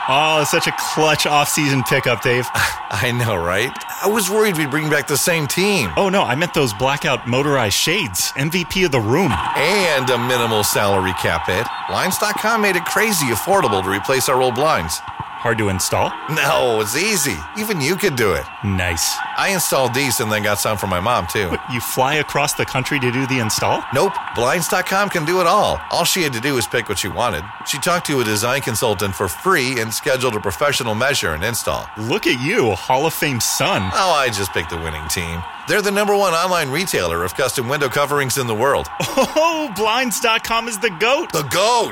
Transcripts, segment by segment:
Oh, such a clutch off-season pickup, Dave. I know, right? I was worried we'd bring back the same team. Oh, no, I meant those blackout motorized shades. MVP of the room. And a minimal salary cap hit. Blinds.com made it crazy affordable to replace our old blinds. Hard to install? No, it's easy. Even you could do it. Nice. I installed these and then got some for my mom, too. But you fly across the country to do the install? Nope. Blinds.com can do it all. All she had to do was pick what she wanted. She talked to a design consultant for free and scheduled a professional measure and install. Look at you, Hall of Fame son. Oh, I just picked the winning team. They're the #1 online retailer of custom window coverings in the world. Oh, Blinds.com is the GOAT. The GOAT!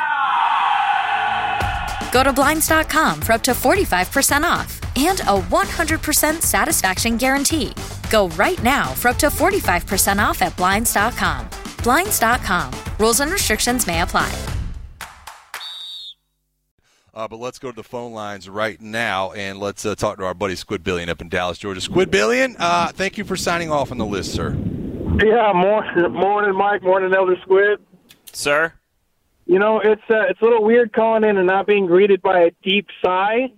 Go to Blinds.com for up to 45% off and a 100% satisfaction guarantee. Go right now for up to 45% off at Blinds.com. Blinds.com. Rules and restrictions may apply. But let's go to the phone lines right now, and let's talk to our buddy Squidbillion up in Dallas, Georgia. Squidbillion, thank you for signing off on the list, sir. Yeah, morning, Mike. Morning, Elder Squid. Sir? You know, it's a little weird calling in and not being greeted by a deep sigh.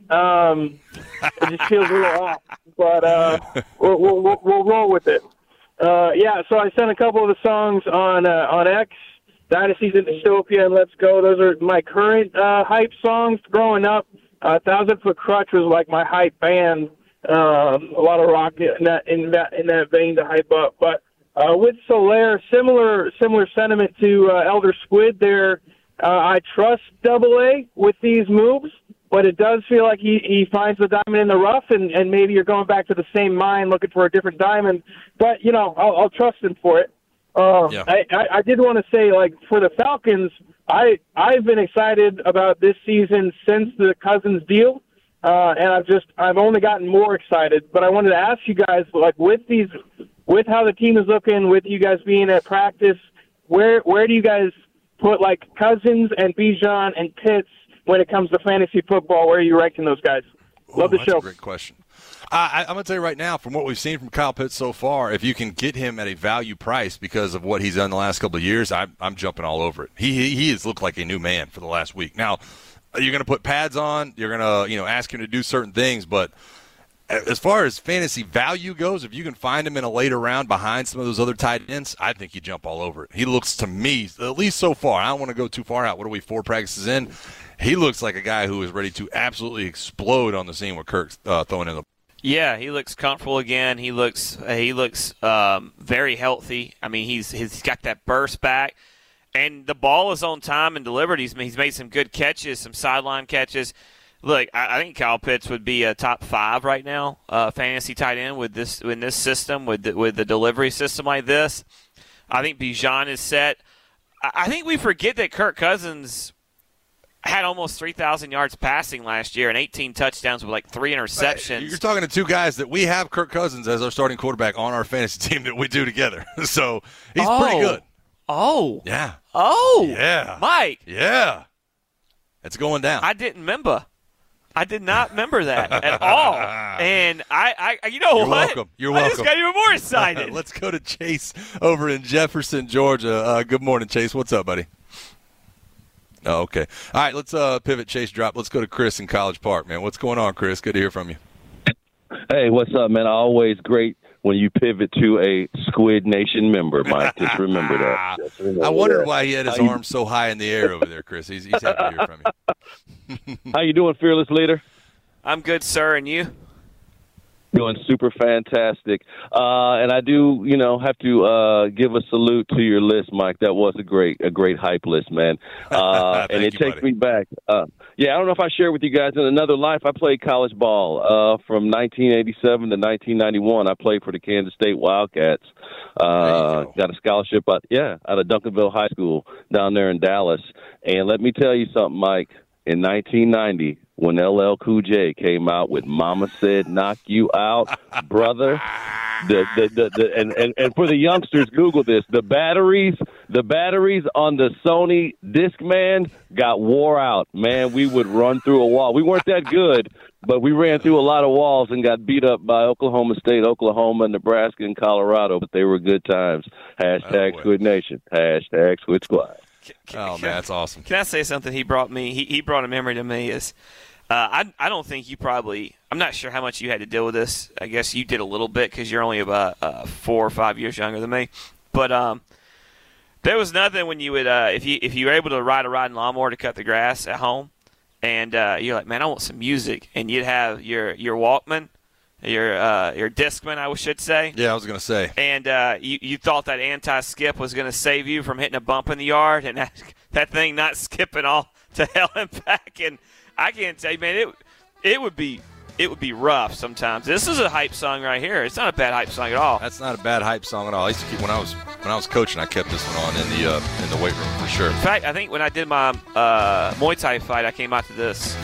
It just feels a little off, but we'll roll with it. Yeah, so I sent a couple of the songs on X, Dynasties in Dystopia and Let's Go. Those are my current hype songs. Growing up, 1,000 Foot Crutch was like my hype band. A lot of rock in that vein to hype up. But with Solaire, similar sentiment to Elder Squid there. I trust AA with these moves, but it does feel like he finds the diamond in the rough, and maybe you're going back to the same mine looking for a different diamond. But, you know, I'll trust him for it. Yeah. I did want to say, like, for the Falcons, I've been excited about this season since the Cousins deal, and I've only gotten more excited. But I wanted to ask you guys, like, with how the team is looking, with you guys being at practice, where do you guys put, like, Cousins and Bijan and Pitts when it comes to fantasy football? Where are you ranking those guys? Love the show. That's a great question. I'm going to tell you right now, from what we've seen from Kyle Pitts so far, if you can get him at a value price because of what he's done the last couple of years, I'm jumping all over it. He has looked like a new man for the last week. Now, you're going to put pads on. You're going to ask him to do certain things, but as far as fantasy value goes, if you can find him in a later round behind some of those other tight ends, I think you jump all over it. He looks to me, at least so far, I don't want to go too far out. What are we, 4 practices in? He looks like a guy who is ready to absolutely explode on the scene with Kirk throwing in the. Yeah, he looks comfortable again. He looks very healthy. I mean, he's got that burst back, and the ball is on time and delivered. He's made some good catches, some sideline catches. Look, I think Kyle Pitts would be a top 5 right now, fantasy tight end in this system, with the delivery system like this. I think Bijan is set. I think we forget that Kirk Cousins had almost 3,000 yards passing last year and 18 touchdowns with like 3 interceptions. You're talking to two guys that we have Kirk Cousins as our starting quarterback on our fantasy team that we do together. So he's pretty good. Oh. Yeah. Oh. Yeah. Mike. Yeah. It's going down. I didn't remember. I did not remember that at all. And I you know You're what? welcome. You're welcome. I just got even more excited. Let's go to Chase over in Jefferson, Georgia. Good morning, Chase. What's up, buddy? Oh, okay. All right, let's pivot, Chase, drop. Let's go to Chris in College Park, man. What's going on, Chris? Good to hear from you. Hey, what's up, man? Always great when you pivot to a Squid Nation member, Mike. Just remember that. I wondered why he had his arms so high in the air over there, Chris. He's happy to hear from you. How you doing, fearless leader? I'm good, sir, and you? Doing super fantastic. And I do, have to give a salute to your list, Mike. That was a great hype list, man. And it takes me back. I don't know if I shared with you guys in another life. I played college ball from 1987 to 1991. I played for the Kansas State Wildcats. Got a scholarship out of Duncanville High School down there in Dallas. And let me tell you something, Mike. In 1990, when LL Cool J came out with "Mama Said Knock You Out," brother, and for the youngsters, Google this: the batteries on the Sony Discman got wore out. Man, we would run through a wall. We weren't that good, but we ran through a lot of walls and got beat up by Oklahoma State, Oklahoma, Nebraska, and Colorado. But they were good times. Hashtag Squid Nation. Hashtag Squid Squad. Man, that's awesome. Can I say something? He brought a memory to me. Is I don't think you probably – I'm not sure how much you had to deal with this. I guess you did a little bit because you're only about 4 or 5 years younger than me. But there was nothing when you would if you were able to ride a riding lawnmower to cut the grass at home, and you're like, man, I want some music, and you'd have your Walkman, your Discman, I should say. Yeah, I was going to say. And you thought that anti-skip was going to save you from hitting a bump in the yard, and that thing not skipping all to hell and back. And I can't tell you, man, it would be rough sometimes. This is a hype song right here. It's not a bad hype song at all. That's not a bad hype song at all. I used to keep when I was coaching. I kept this one on in the weight room for sure. In fact, I think when I did my Muay Thai fight, I came out to this.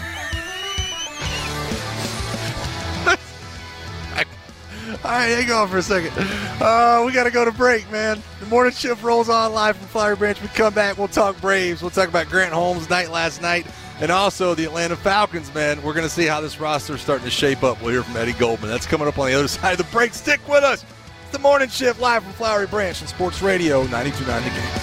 All right, hang on for a second. We got to go to break, man. The morning shift rolls on live from Flowery Branch. We come back, we'll talk Braves. We'll talk about Grant Holmes' night last night and also the Atlanta Falcons, man. We're going to see how this roster is starting to shape up. We'll hear from Eddie Goldman. That's coming up on the other side of the break. Stick with us. It's the morning shift live from Flowery Branch and Sports Radio 92.9 The Game.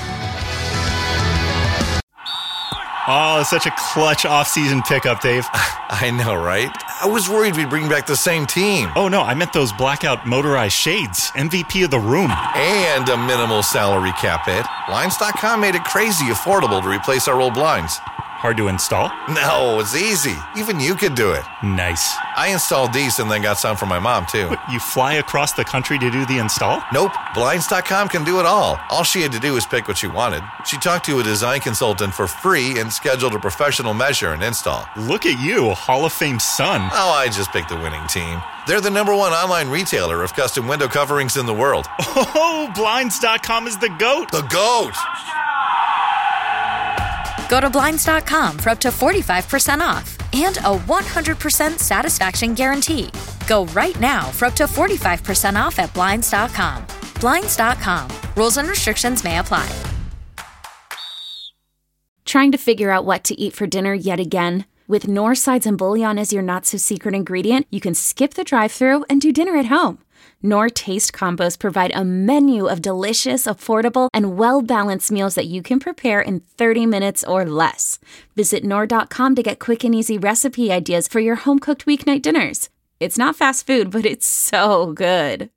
Oh, such a clutch off-season pickup, Dave. I know, right? I was worried we'd bring back the same team. Oh, no, I meant those blackout motorized shades. MVP of the room. And a minimal salary cap hit. Blinds.com made it crazy affordable to replace our old blinds. Hard to install? No, it's easy. Even you could do it. Nice. I installed these and then got some for my mom, too. But you fly across the country to do the install? Nope. Blinds.com can do it all. All she had to do was pick what she wanted. She talked to a design consultant for free and scheduled a professional measure and install. Look at you, Hall of Fame son. Oh, I just picked the winning team. They're the #1 online retailer of custom window coverings in the world. Oh, Blinds.com is the GOAT. The GOAT! Go to Blinds.com for up to 45% off and a 100% satisfaction guarantee. Go right now for up to 45% off at Blinds.com. Blinds.com. Rules and restrictions may apply. Trying to figure out what to eat for dinner yet again? With Knorr sides and bouillon as your not-so-secret ingredient, you can skip the drive-thru and do dinner at home. Knorr Taste Combos provide a menu of delicious, affordable, and well-balanced meals that you can prepare in 30 minutes or less. Visit Knorr.com to get quick and easy recipe ideas for your home-cooked weeknight dinners. It's not fast food, but it's so good.